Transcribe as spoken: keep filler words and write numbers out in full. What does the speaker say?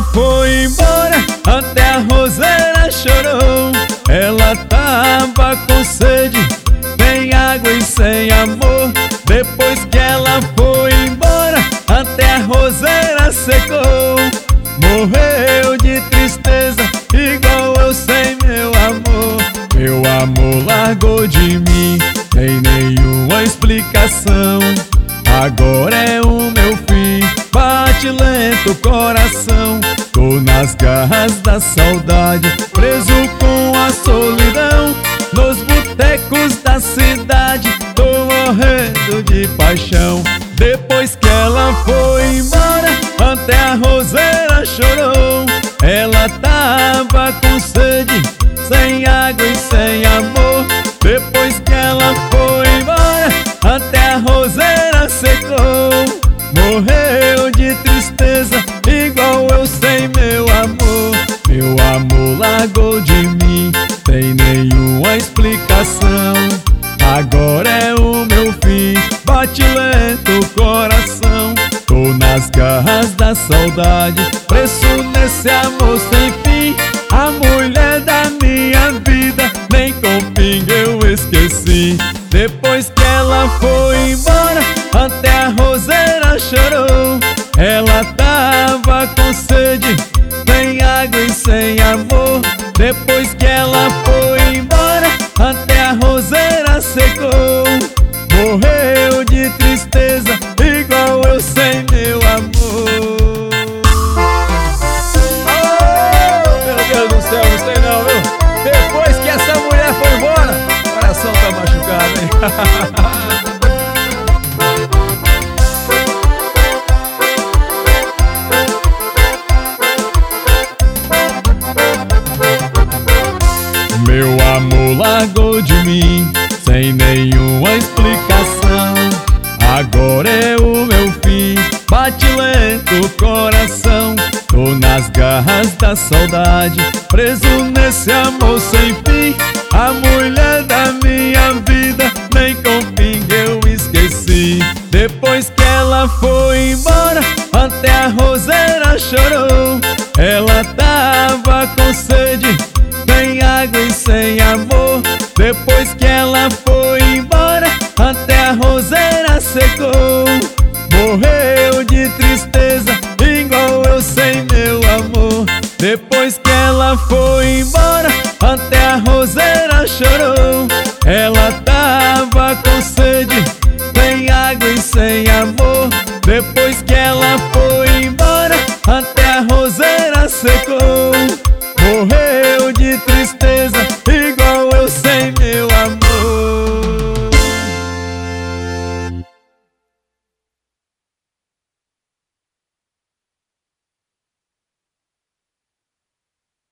foi embora, até a roseira chorou. Ela tava com sede, sem água e sem amor. Depois que ela foi embora, até a roseira secou. Morreu de tristeza, igual eu sem meu amor. Meu amor largou de mim, sem nenhuma explicação. Agora é o meu fim, bate lento o coração. Tô nas garras da saudade, preso com a solidão. Nos botecos da cidade, tô morrendo de paixão. Depois que ela foi embora, até a roseira chorou. Ela tava com sede, sem água e sem amor. Depois que ela foi embora, até a roseira secou. Morreu de tristeza, igual eu sem meu amor. Meu amor largou de mim, sem nenhuma explicação. Agora é o meu fim, bate lento o coração. Tô nas garras da saudade, preso nesse amor sem fim. A mulher da minha vida, nem com pinga eu esqueci. Depois que ela foi embora, até a roseira chorou. Ela tava com sede, sem água e sem amor. Depois que ela foi embora, até a roseira secou. Morreu de tristeza, igual eu sem meu amor. Oh, meu Deus do céu, não sei não, viu? Depois que essa mulher foi embora, o coração tá machucado, hein? Meu amor largou de mim, sem nenhuma explicação. Agora é o meu fim, bate lento o coração. Tô nas garras da saudade, preso nesse amor sem fim. A mulher da minha vida, nem com pinga eu esqueci. Depois que ela foi embora, até a roseira chorou. Ela tava com sede, sem água e sem amor. Depois que ela foi embora, até a roseira secou. Morreu de tristeza, igual eu sem meu amor. Depois que ela foi embora, até a roseira chorou. Ela tava com sede, sem água e sem amor. Depois